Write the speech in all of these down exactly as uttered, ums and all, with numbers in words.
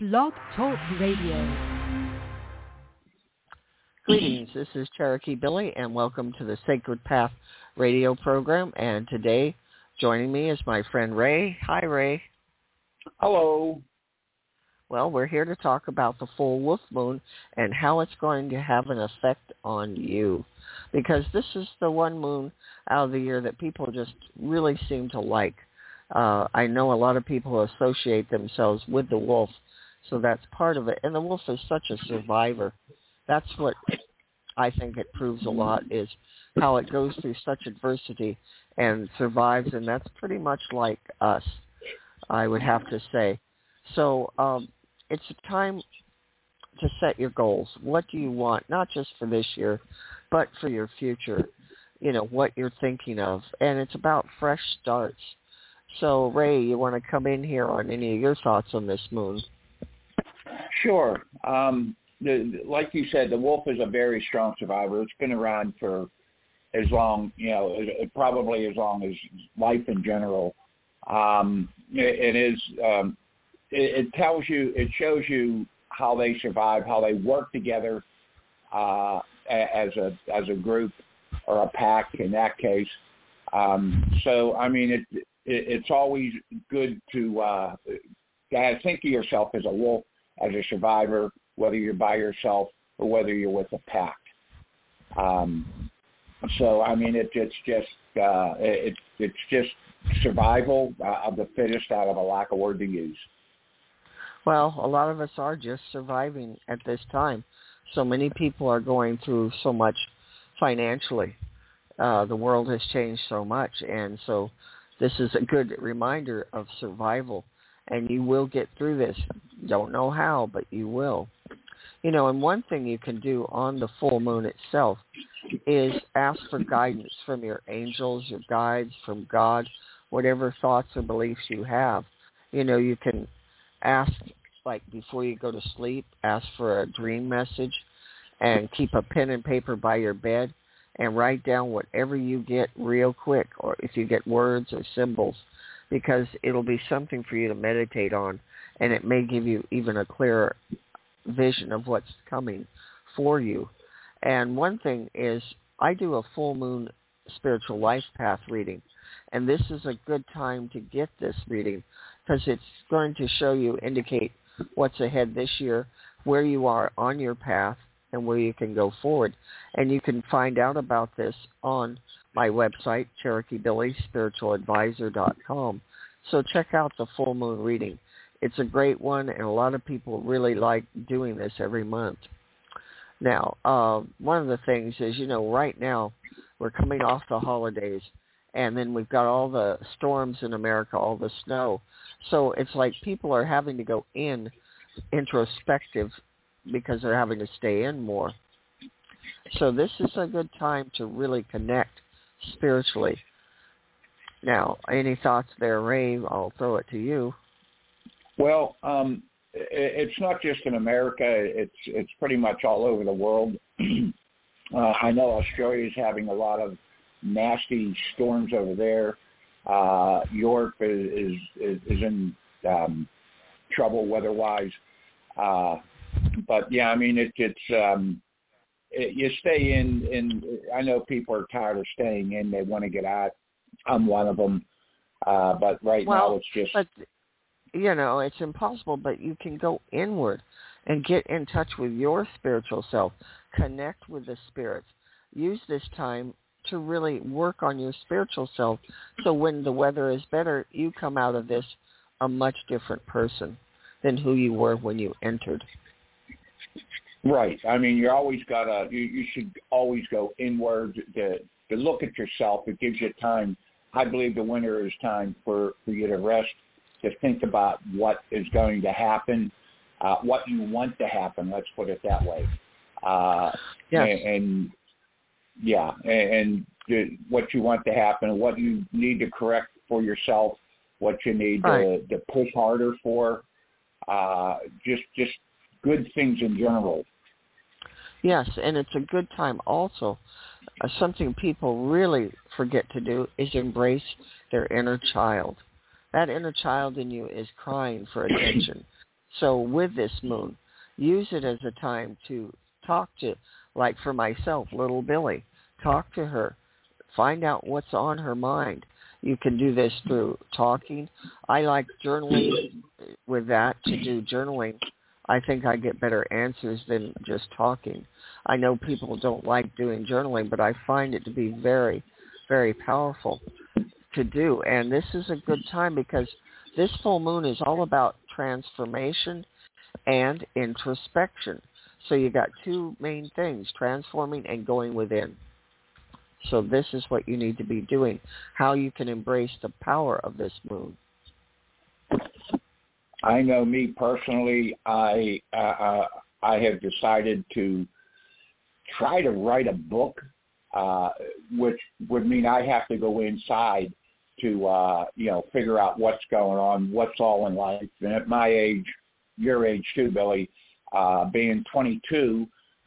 Blog Talk Radio. Greetings, this is Cherokee Billy, and welcome to the Sacred Path radio program. And today, joining me is my friend Ray. Hi, Ray. Hello. Well, we're here to talk about the full wolf moon and how it's going to have an effect on you. Because this is the one moon out of the year that people just really seem to like. Uh, I know a lot of people associate themselves with the wolf, so that's part of it. And the wolf is such a survivor. That's what I think it proves a lot, is how it goes through such adversity and survives, and that's pretty much like us, I would have to say. So um, it's a time to set your goals. What do you want, not just for this year, but for your future, you know, what you're thinking of. And it's about fresh starts. So, Ray, you want to come in here on any of your thoughts on this moon? Sure. Um, the, like you said, the wolf is a very strong survivor. It's been around for as long, you know, it, probably as long as life in general. Um, it, it is, um, it, it tells you, it shows you how they survive, how they work together uh, as a as a group or a pack in that case. Um, so, I mean, it, it it's always good to uh, think of yourself as a wolf, as a survivor, whether you're by yourself or whether you're with a pack. Um, so, I mean, it, it's just uh, it, it's just survival uh, of the fittest, out of a lack of word to use. Well, a lot of us are just surviving at this time. So many people are going through so much financially. Uh, the world has changed so much, and so this is a good reminder of survival. And you will get through this. Don't know how, but you will. You know, and one thing you can do on the full moon itself is ask for guidance from your angels, your guides, from God, whatever thoughts or beliefs you have. You know, you can ask, like before you go to sleep, ask for a dream message and keep a pen and paper by your bed and write down whatever you get real quick, or if you get words or symbols, because it'll be something for you to meditate on, and it may give you even a clearer vision of what's coming for you. And one thing is, I do a full moon spiritual life path reading, and this is a good time to get this reading because it's going to show you, indicate what's ahead this year, where you are on your path, and where you can go forward. And you can find out about this on my website, Cherokee Billy Spiritual Advisor dot com. So check out the full moon reading. It's a great one, and a lot of people really like doing this every month. Now, uh, one of the things is, you know, right now we're coming off the holidays, and then we've got all the storms in America, all the snow. So it's like people are having to go in introspective because they're having to stay in more. So this is a good time to really connect spiritually. Now, any thoughts there, Ray? I'll throw it to you. Well, um, it's not just in America. It's it's pretty much all over the world. uh, I know Australia is having a lot of nasty storms over there. Uh, Europe is is, is in um, trouble weather-wise. Uh, but yeah, I mean, it, it's um, it, you stay in. In I know people are tired of staying in; they want to get out. I'm one of them. Uh, but right well, now, it's just. But, you know, it's impossible, but you can go inward and get in touch with your spiritual self, connect with the spirits. Use this time to really work on your spiritual self, so when the weather is better, you come out of this a much different person than who you were when you entered. Right. I mean, you always gotta. You, you should always go inward to, to look at yourself. It gives you time. I believe the winter is time for, for you to rest, to think about what is going to happen, uh, what you want to happen. Let's put it that way. Uh, yes. and, and yeah, and, and what you want to happen, what you need to correct for yourself, what you need right. to, to push harder for. Uh, just just good things in general. Yes, and it's a good time also. Uh, something people really forget to do is embrace their inner child. That inner child in you is crying for attention. So with this moon, use it as a time to talk to, like for myself, little Billy, talk to her, find out what's on her mind. You can do this through talking. I like journaling with that, to do journaling. I think I get better answers than just talking. I know people don't like doing journaling, but I find it to be very, very powerful to do. And this is a good time because this full moon is all about transformation and introspection. So you got two main things, transforming and going within. So this is what you need to be doing, how you can embrace the power of this moon. I know me personally, I uh, I have decided to try to write a book, uh, which would mean I have to go inside to, uh, you know, figure out what's going on, what's all in life. And at my age, your age too, Billy, uh, being twenty-two,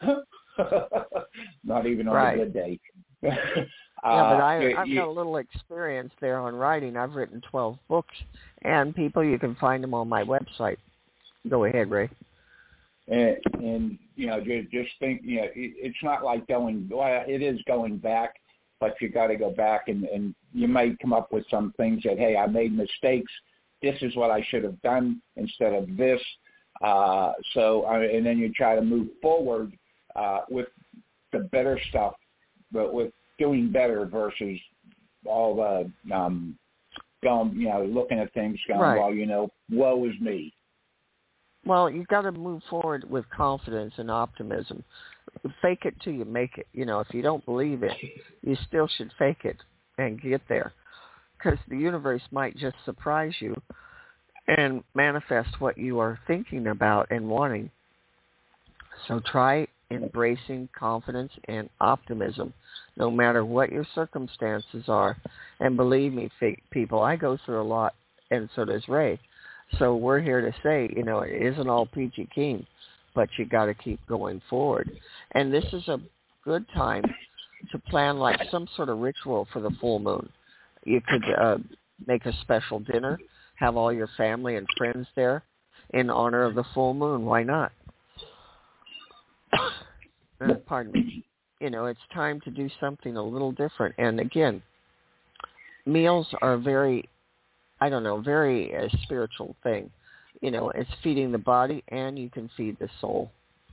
not even on right. a good day. uh, yeah, but I, I've you, got a little experience there on writing. I've written twelve books, and people, you can find them on my website. Go ahead, Ray. And, and you know, just, just think, you know, it, it's not like going, well, it is going back, but you got to go back, and, and you might come up with some things that, hey, I made mistakes. This is what I should have done instead of this. Uh, so, uh, and then you try to move forward uh, with the better stuff, but with doing better versus all the, um, going, you know, looking at things going, right. well, you know, woe is me. Well, you've got to move forward with confidence and optimism. Fake it till you make it. You know, if you don't believe it, you still should fake it and get there, because the universe might just surprise you and manifest what you are thinking about and wanting. So try embracing confidence and optimism, no matter what your circumstances are. And believe me, people, I go through a lot, and so does Ray. So we're here to say, you know, it isn't all peachy keen, but you got to keep going forward. And this is a good time to plan like some sort of ritual for the full moon. You could uh, make a special dinner, have all your family and friends there in honor of the full moon. Why not? uh, pardon me. You know, it's time to do something a little different. And again, meals are very, I don't know, very uh, spiritual thing. You know, it's feeding the body, and you can feed the soul.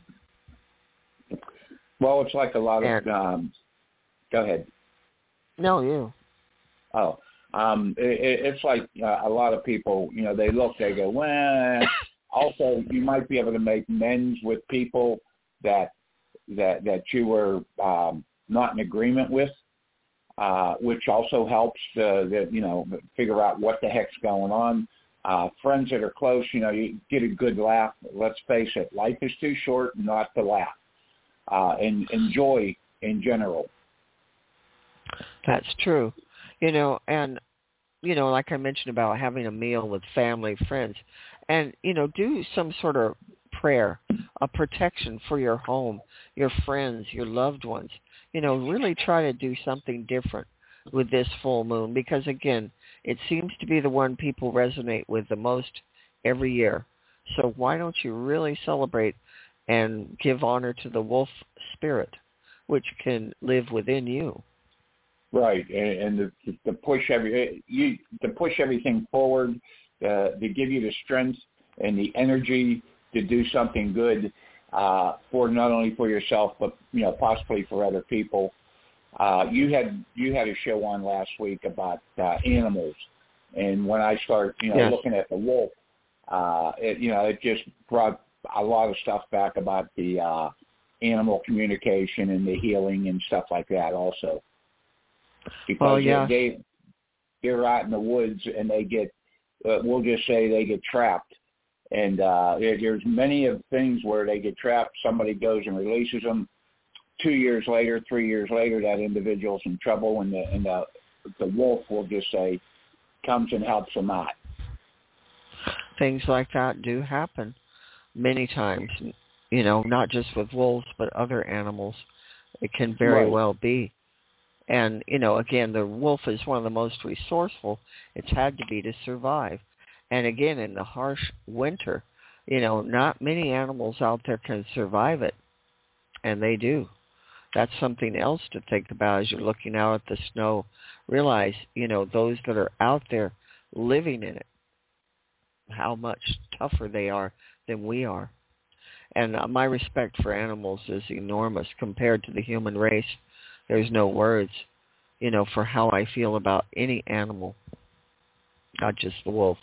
Well, it's like a lot and, of, um, go ahead. No, you. Oh, um, it, it's like uh, a lot of people, you know, they look, they go, well, also you might be able to make amends with people that that that you were um, not in agreement with, uh, which also helps to, the, you know, figure out what the heck's going on. Uh, friends that are close, you know, you get a good laugh. Let's face it, life is too short not to laugh uh, and enjoy in general. That's true. You know, and, you know, like I mentioned about having a meal with family, friends, and, you know, do some sort of prayer, a protection for your home, your friends, your loved ones. You know, really try to do something different with this full moon, because, again, it seems to be the one people resonate with the most every year. So why don't you really celebrate and give honor to the wolf spirit, which can live within you? Right, and, and to, to push every you to push everything forward, uh, to give you the strength and the energy to do something good uh, for not only for yourself, but you know, possibly for other people. Uh, you had you had a show on last week about uh, animals, and when I started, you know, yes. looking at the wolf, uh, it, you know, it just brought a lot of stuff back about the uh, animal communication and the healing and stuff like that, also. Because well, yeah. they they're out in the woods and they get, uh, we'll just say they get trapped, and uh, there's many of things where they get trapped. Somebody goes and releases them. Two years later, three years later, that individual's in trouble, and the and the the wolf will just say comes and helps them out. Things like that do happen many times. You know, not just with wolves, but other animals. It can very right. well be. And, you know, again, the wolf is one of the most resourceful it's had to be to survive. And again, in the harsh winter, You know, not many animals out there can survive it, and they do. That's something else to think about as you're looking out at the snow. Realize, you know, those that are out there living in it, how much tougher they are than we are. And uh, my respect for animals is enormous compared to the human race. There's no words, you know, for how I feel about any animal, not just the wolf.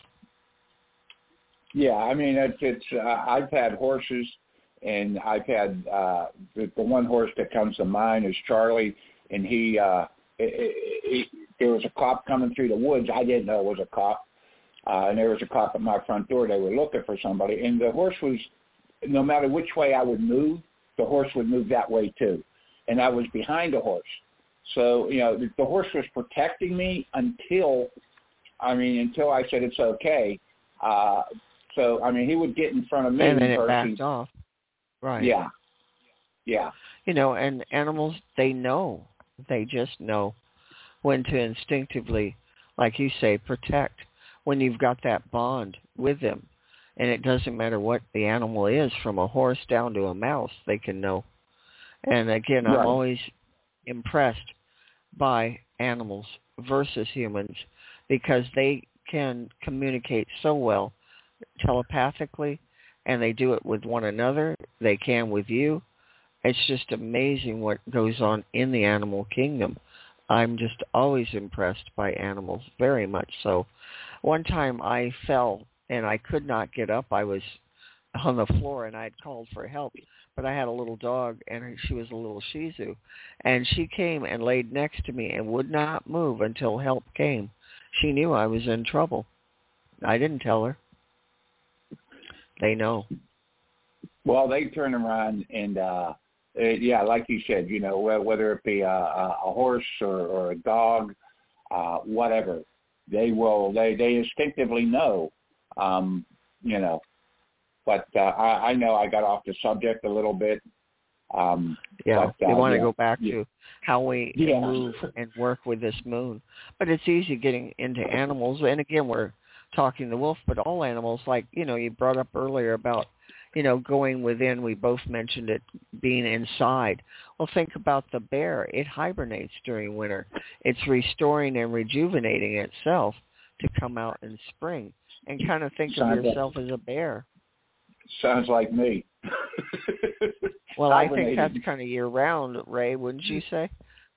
Yeah, I mean, it's, it's uh, I've had horses, and I've had uh, the, the one horse that comes to mind is Charlie, and he, uh, it, it, it, there was a cop coming through the woods. I didn't know it was a cop, uh, and there was a cop at my front door. They were looking for somebody, and the horse was, no matter which way I would move, the horse would move that way too, and I was behind the horse. So, you know, the, the horse was protecting me until, I mean, until I said it's okay. Uh, so, I mean, he would get in front of me. And then it backed off. Right. Yeah. Yeah. You know, and animals, they know. They just know when to instinctively, like you say, protect. When you've got that bond with them. And it doesn't matter what the animal is, from a horse down to a mouse, they can know. And again, Right. I'm always impressed by animals versus humans because they can communicate so well telepathically, and they do it with one another. They can with you. It's just amazing what goes on in the animal kingdom. I'm just always impressed by animals, very much so. One time I fell and I could not get up. I was on the floor and I had called for help, but I had a little dog and she was a little Shih Tzu, and she came and laid next to me and would not move until help came. She knew I was in trouble. I didn't tell her. They know. Well, they turn around and, uh, it, yeah, like you said, you know, whether it be a, a horse or, or a dog, uh, whatever, they will, they, they instinctively know, um, you know. But uh, I, I know I got off the subject a little bit. Um, yeah, but, uh, we want to yeah. go back yeah. to how we yeah. move and work with this moon. But it's easy getting into animals. And again, we're talking the wolf, but all animals, like, you know, you brought up earlier about, you know, going within. We both mentioned it being inside. Well, think about the bear. It hibernates during winter. It's restoring and rejuvenating itself to come out in spring. And kind of think Sounds of yourself like, as a bear. Sounds like me. Well, I think that's kind of year-round, Ray, wouldn't you say?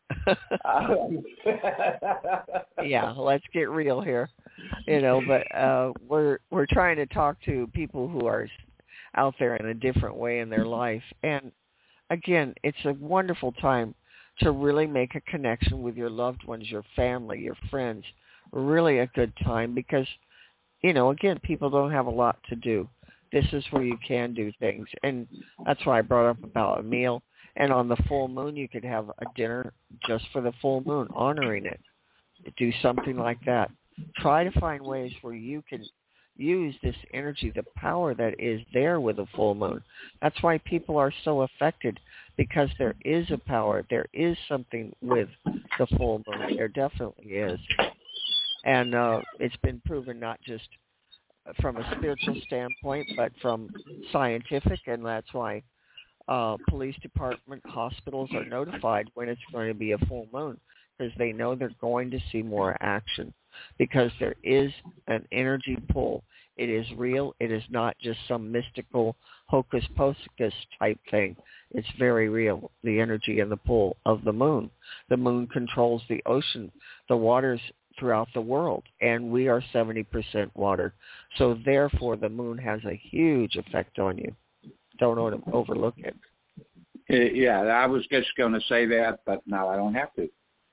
Yeah, let's get real here, you know. But uh, we're we're trying to talk to people who are out there in a different way in their life, and again, it's a wonderful time to really make a connection with your loved ones, your family, your friends. Really a good time because, you know, again, people don't have a lot to do. This is where you can do things, and that's why I brought up about a meal. And on the full moon, you could have a dinner just for the full moon, honoring it. Do something like that. Try to find ways where you can use this energy, the power that is there with a full moon. That's why people are so affected, because there is a power. There is something with the full moon. There definitely is. And uh, it's been proven not just from a spiritual standpoint, but from scientific, and that's why uh, police department, hospitals are notified when it's going to be a full moon, because they know they're going to see more action, because there is an energy pull. It is real. It is not just some mystical hocus pocus type thing. It's very real, the energy and the pull of the moon. The moon controls the ocean, the waters throughout the world, and we are seventy percent water. So therefore, the moon has a huge effect on you. Don't overlook it. Yeah, I was just going to say that, but now I don't have to.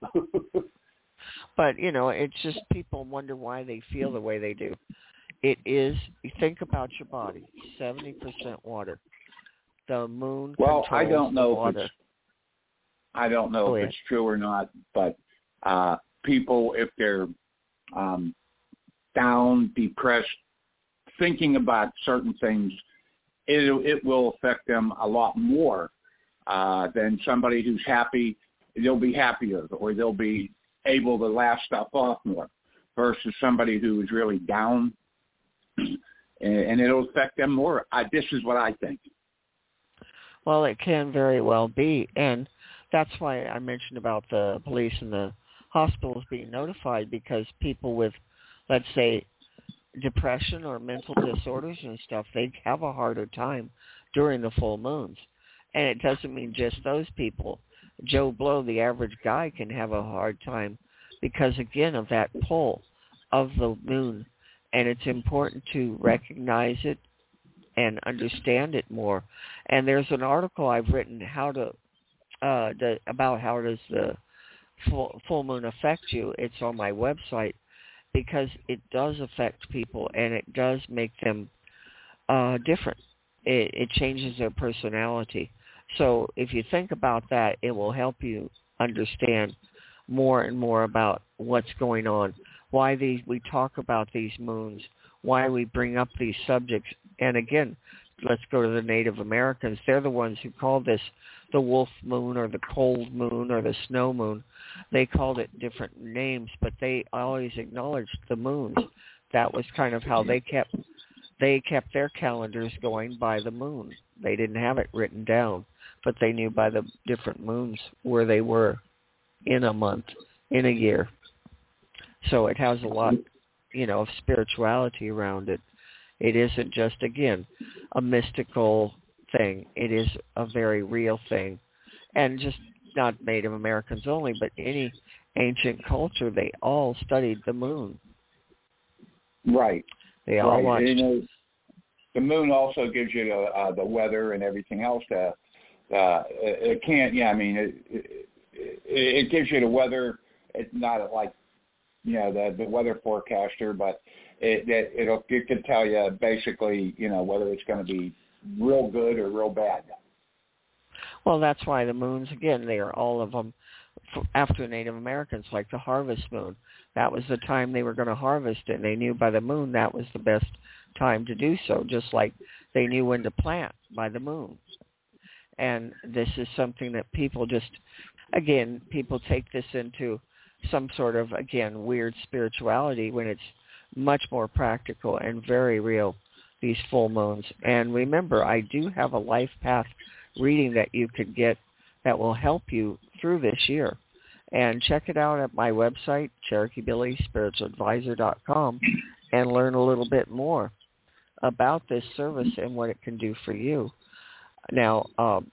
But, you know, it's just people wonder why they feel the way they do. It is, you think about your body, seventy percent water. The moon well, controls I don't know the if water. It's, I don't know Go if ahead. it's true or not, but uh, people, if they're um, down, depressed, thinking about certain things, it, it will affect them a lot more uh, than somebody who's happy. They'll be happier, or they'll be able to laugh stuff off more, versus somebody who is really down. and, and it'll affect them more. I, this is what I think. Well, it can very well be, and that's why I mentioned about the police and the hospitals being notified, because people with, let's say, depression or mental disorders and stuff, they have a harder time during the full moons. And it doesn't mean just those people. Joe Blow, the average guy, can have a hard time because, again, of that pull of the moon. And it's important to recognize it and understand it more. And there's an article I've written how to uh, the, about how does the full, full moon affect you. It's on my website, because it does affect people and it does make them uh, different. It, it changes their personality. So if you think about that, it will help you understand more and more about what's going on, why these, we talk about these moons, why we bring up these subjects. And again, let's go to the Native Americans. They're the ones who called this the wolf moon or the cold moon or the snow moon. They called it different names, but they always acknowledged the moons. That was kind of how they kept they kept their calendars going, by the moon. They didn't have it written down, but they knew by the different moons where they were in a month, in a year. So it has a lot, you know, of spirituality around it. It isn't just, again, a mystical thing. It is a very real thing. And just not Native Americans only, but any ancient culture, they all studied the moon. Right. They all right. watched. You know, the moon also gives you the, uh, the weather and everything else. To, uh, it can't, yeah, I mean, it, it, it gives you the weather. It's not like, you know, the, the weather forecaster, but it, it, it'll, it can tell you basically, you know, whether it's going to be real good or real bad. Well, that's why the moons, again, they are all of them after Native Americans, like the harvest moon. That was the time they were going to harvest it, and they knew by the moon that was the best time to do so, just like they knew when to plant by the moon. And this is something that people just, again, people take this into some sort of, again, weird spirituality when it's much more practical and very real, these full moons. And remember, I do have a life path reading that you could get that will help you through this year. And check it out at my website, Cherokee Billy Spiritual Advisor dot com, and learn a little bit more about this service and what it can do for you. Now, um,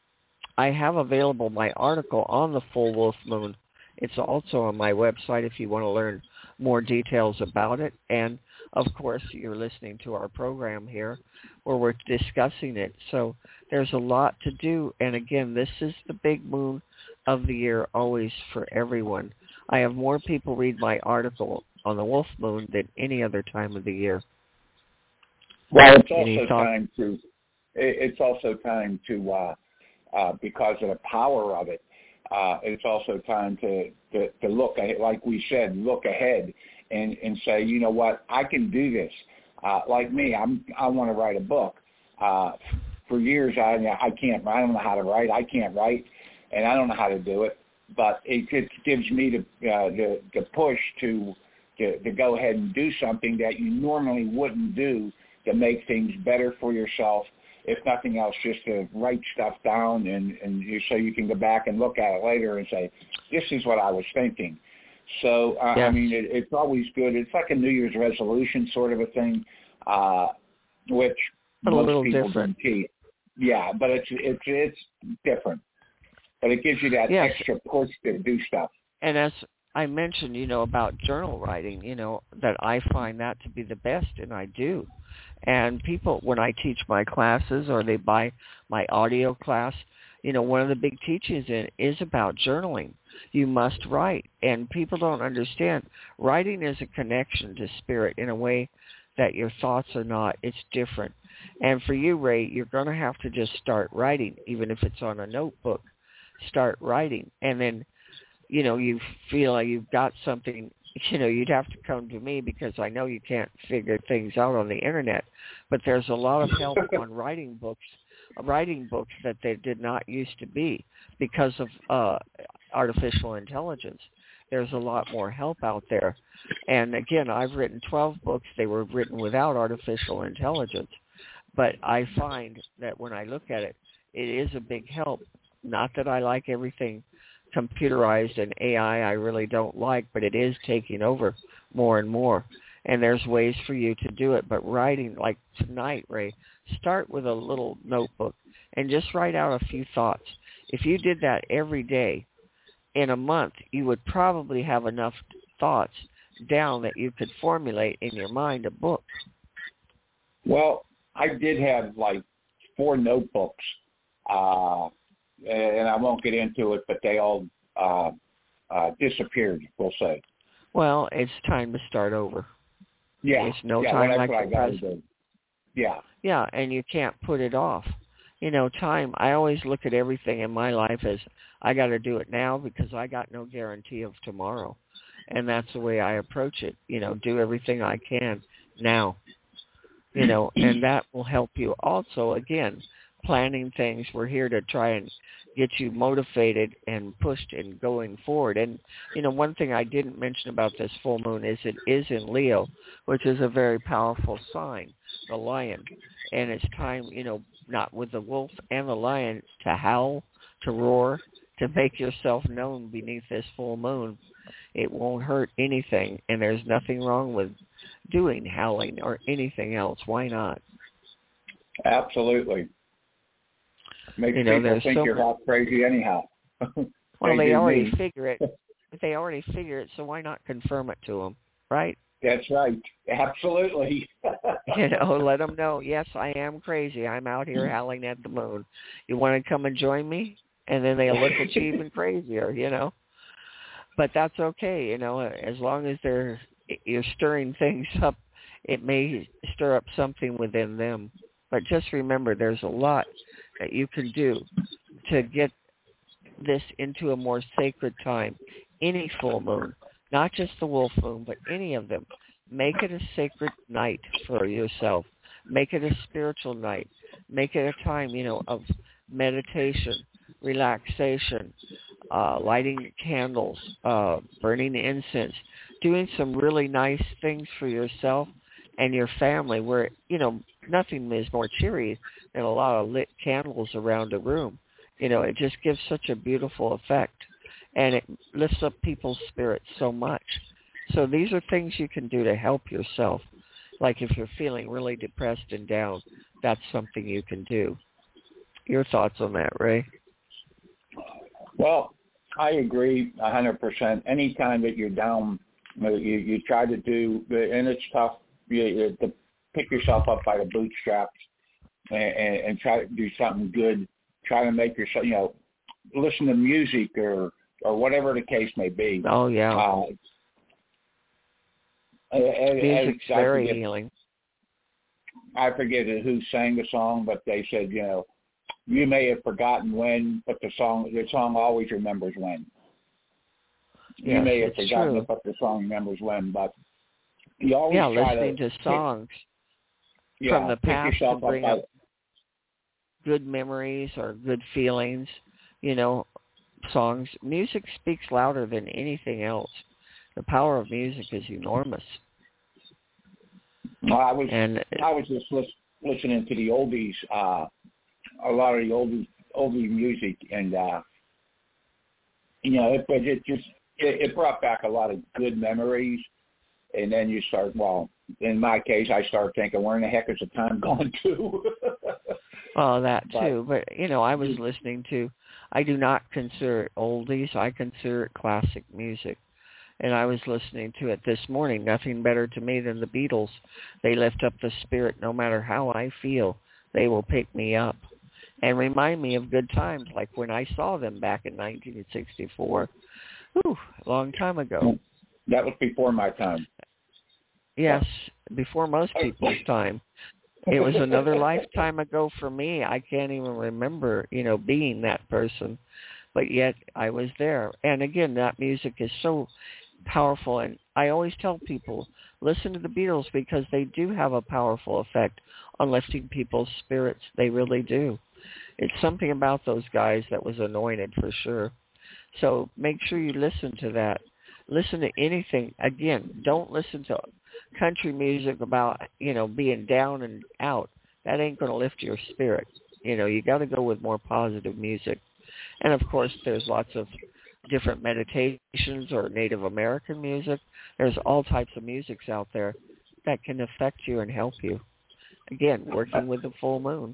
I have available my article on the full wolf moon. It's also on my website if you want to learn more details about it. And, of course, you're listening to our program here where we're discussing it. So there's a lot to do. And, again, this is the big moon of the year always for everyone. I have more people read my article on the wolf moon than any other time of the year. Well, it's also Any time to, it's also time to, uh, uh, because of the power of it, Uh, it's also time to, to, to look ahead, like we said, look ahead and, and say, you know what, I can do this. Uh, like me, I'm, I want to write a book. Uh, for years, I, I can't, I don't know how to write. I can't write, and I don't know how to do it. But it, it gives me the, uh, the, the push to, to, to go ahead and do something that you normally wouldn't do to make things better for yourself. If nothing else, just to write stuff down and, and you, so you can go back and look at it later and say, this is what I was thinking. So, uh, yes. I mean, it, it's always good. It's like a New Year's resolution sort of a thing, uh, which but most a little people different. don't keep. Yeah, but it's, it's, it's different. But it gives you that yes. extra push to do stuff. And as I mentioned, you know, about journal writing, you know, that I find that to be the best, and I do. And people, when I teach my classes or they buy my audio class, you know, one of the big teachings in it is about journaling. You must write. And people don't understand. Writing is a connection to spirit in a way that your thoughts are not. It's different. And for you, Ray, you're going to have to just start writing, even if it's on a notebook. Start writing. And then, you know, you feel like you've got something, you know, you'd have to come to me because I know you can't figure things out on the internet. But there's a lot of help on writing books, writing books that they did not used to be because of uh, artificial intelligence. there's a lot more help out there. And again, I've written twelve books. They were written without artificial intelligence. But I find that when I look at it, it is a big help. Not that I like everything computerized and A I, I really don't like, but it is taking over more and more. And there's ways for you to do it. But writing, like tonight, Ray, start with a little notebook and just write out a few thoughts. If you did that every day, in a month, you would probably have enough thoughts down that you could formulate in your mind a book. Well, I did have like four notebooks, uh, and I won't get into it, but they all uh, uh, disappeared, we'll say. Well, it's time to start over. Yeah. There's no yeah, time well, like what the I gotta present. do. Yeah. Yeah, and you can't put it off. You know, time, I always look at everything in my life as I got to do it now because I got no guarantee of tomorrow. And that's the way I approach it. You know, do everything I can now. You know, and that will help you. Also, again, planning things. We're here to try and get you motivated and pushed and going forward. And, you know, one thing I didn't mention about this full moon is it is in Leo, which is a very powerful sign, the lion. And it's time, you know, not with the wolf and the lion, to howl, to roar, to make yourself known beneath this full moon. It won't hurt anything, and there's nothing wrong with doing howling or anything else. Why not? Absolutely. Makes you know, people think so you're half crazy anyhow. Well, they, they already me. figure it. They already figure it, so why not confirm it to them, right? That's right. Absolutely. You know, let them know, yes, I am crazy. I'm out here howling at the moon. You want to come and join me? And then they'll look at you even crazier, you know. But that's okay, you know, as long as they're you're stirring things up, it may stir up something within them. But just remember, there's a lot that you can do to get this into a more sacred time. Any full moon, not just the wolf moon, but any of them. Make it a sacred night for yourself. Make it a spiritual night. Make it a time, you know, of meditation, relaxation, uh, lighting candles, uh, burning incense, doing some really nice things for yourself and your family where, you know, nothing is more cheery than a lot of lit candles around a room. You know, it just gives such a beautiful effect, and it lifts up people's spirits so much. So these are things you can do to help yourself. Like if you're feeling really depressed and down, that's something you can do. Your thoughts on that, Ray? Well, I agree one hundred percent. Anytime that you're down, you, you try to do, and it's tough, you, you, to pick yourself up by the bootstraps and, and, and try to do something good. Try to make yourself, you know, listen to music or, or whatever the case may be. Oh, yeah. Uh, Music's I very forget, healing. I forget who sang the song, but they said, you know, you may have forgotten when, but the song the song always remembers when. You Yes, may have it's forgotten true. it, but the song remembers when. But you always Yeah, try listening to, to songs pick, from yeah, the pick past to yourself bring up. up good memories or good feelings, you know, songs. Music speaks louder than anything else. The power of music is enormous. Well, I was And I was just lis- listening to the oldies, uh, a lot of the oldie oldie music, and uh, you know, it, it just it, it brought back a lot of good memories. And then you start, well, in my case, I start thinking, where in the heck is the time going to? oh, that But- too. But, you know, I was listening to, I do not consider it oldies. I consider it classic music. And I was listening to it this morning. Nothing better to me than the Beatles. They lift up the spirit no matter how I feel. They will pick me up and remind me of good times, like when I saw them back in nineteen sixty-four. Whew, a long time ago. That was before my time. Yes, before most people's time. It was another lifetime ago for me. I can't even remember, you know, being that person. But yet I was there. And again, that music is so powerful. And I always tell people, listen to the Beatles because they do have a powerful effect on lifting people's spirits. They really do. It's something about those guys that was anointed for sure. So make sure you listen to that. Listen to anything. Again, don't listen to country music about, you know, being down and out. That ain't going to lift your spirit. You know, you got to go with more positive music. And, of course, there's lots of different meditations or Native American music. There's all types of musics out there that can affect you and help you. Again, working with the full moon.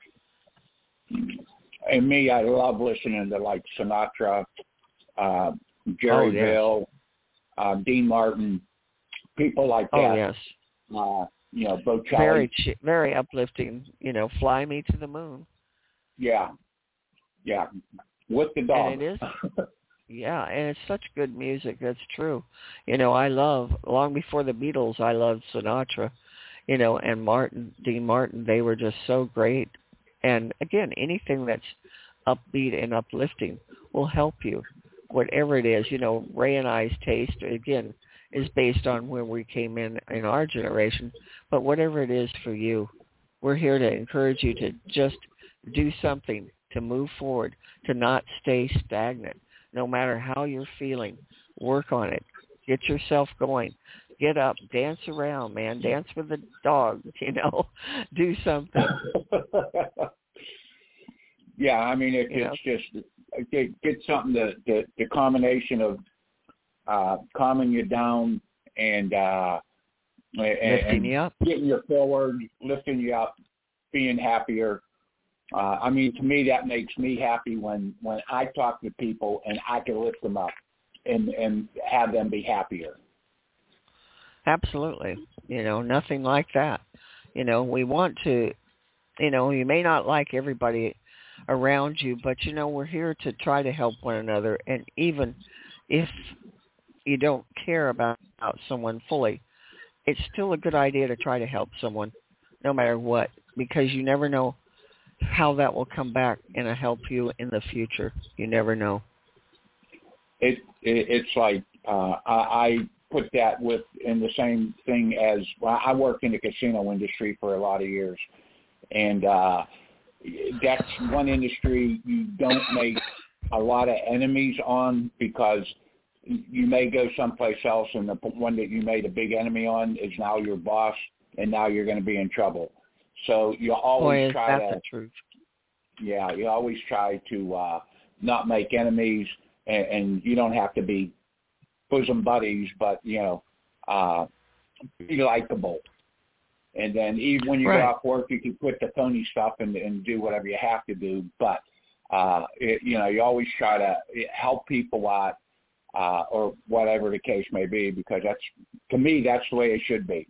And me, I love listening to, like, Sinatra, uh, Jerry oh, yes. Bill, uh, Dean Martin, people like that. Oh, yes. Uh, you know, Bocelli. Very, very uplifting, you know, Fly Me to the Moon. Yeah. Yeah. With the dog. And it is. Yeah, and it's such good music. That's true. You know, I love, long before the Beatles, I loved Sinatra, you know, and Martin, Dean Martin. They were just so great. And, again, anything that's upbeat and uplifting will help you, whatever it is. You know, Ray and I's taste, again, is based on where we came in in our generation. But whatever it is for you, we're here to encourage you to just do something, to move forward, to not stay stagnant. No matter how you're feeling, work on it. Get yourself going. Get up, dance around, man. Dance with the dog, you know. Do something. Yeah, I mean, it, it's know? just get, get something, to, the, the combination of uh, calming you down and, uh, and, lifting you up. Getting you forward, lifting you up, being happier. Uh, I mean, to me, that makes me happy when, when I talk to people and I can lift them up and, and have them be happier. Absolutely. You know, nothing like that. You know, we want to, you know, you may not like everybody around you, but, you know, we're here to try to help one another. And even if you don't care about, about someone fully, it's still a good idea to try to help someone no matter what, because you never know how that will come back and help you in the future. You never know. It, it it's like uh, I, I put that with in the same thing as well, I worked in the casino industry for a lot of years, and uh, that's one industry you don't make a lot of enemies on, because you may go someplace else and the one that you made a big enemy on is now your boss, and now you're going to be in trouble. So you always Boy, try is that to, the truth. Yeah, you always try to uh, not make enemies, and, and you don't have to be bosom buddies, but, you know, uh, be likable. And then even when you right. get off work, you can quit the phony stuff and, and do whatever you have to do. But, uh, it, you know, you always try to help people out, uh, or whatever the case may be, because that's, to me, that's the way it should be.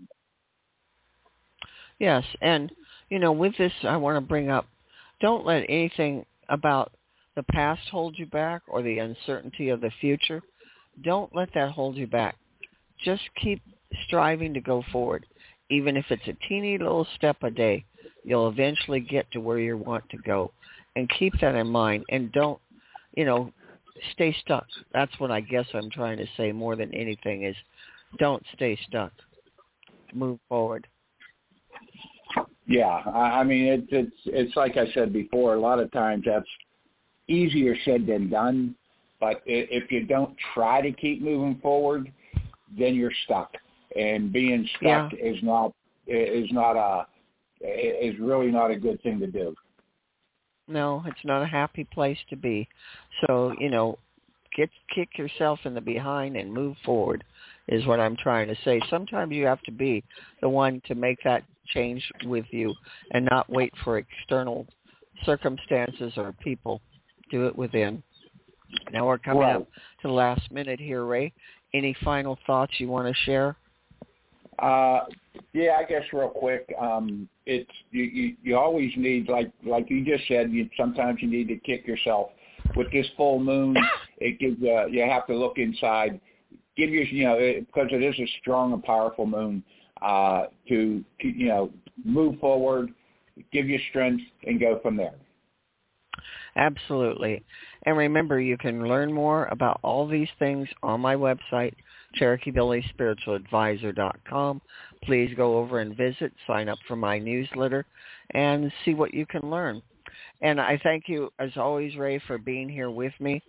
Yes, and, you know, with this, I want to bring up, don't let anything about the past hold you back or the uncertainty of the future. Don't let that hold you back. Just keep striving to go forward. Even if it's a teeny little step a day, you'll eventually get to where you want to go. And keep that in mind. And don't, you know, stay stuck. That's what I guess I'm trying to say more than anything is don't stay stuck. Move forward. Yeah, I mean, it, it's it's like I said before, a lot of times that's easier said than done. But if you don't try to keep moving forward, then you're stuck. And being stuck yeah. is not is not a is really not a good thing to do. No, it's not a happy place to be. So, you know, get kick yourself in the behind and move forward is what I'm trying to say. Sometimes you have to be the one to make that change with you and not wait for external circumstances or people. Do it within. Now we're coming right. up to the last minute here, Ray. Any final thoughts you want to share? Uh, yeah, I guess real quick. Um, it's you, you, you always need, like like you just said, you, sometimes you need to kick yourself. With this full moon, it gives uh, you have to look inside. Give you, you know, it, because it is a strong and powerful moon, uh, to, you know, move forward, give you strength, and go from there. Absolutely. And remember, you can learn more about all these things on my website, Cherokee Billy Spiritual Advisor dot com. Please go over and visit, sign up for my newsletter, and see what you can learn. And I thank you, as always, Ray, for being here with me.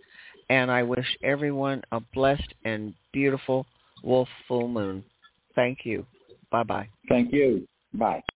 And I wish everyone a blessed and beautiful wolf full moon. Thank you. Bye-bye. Thank you. Bye.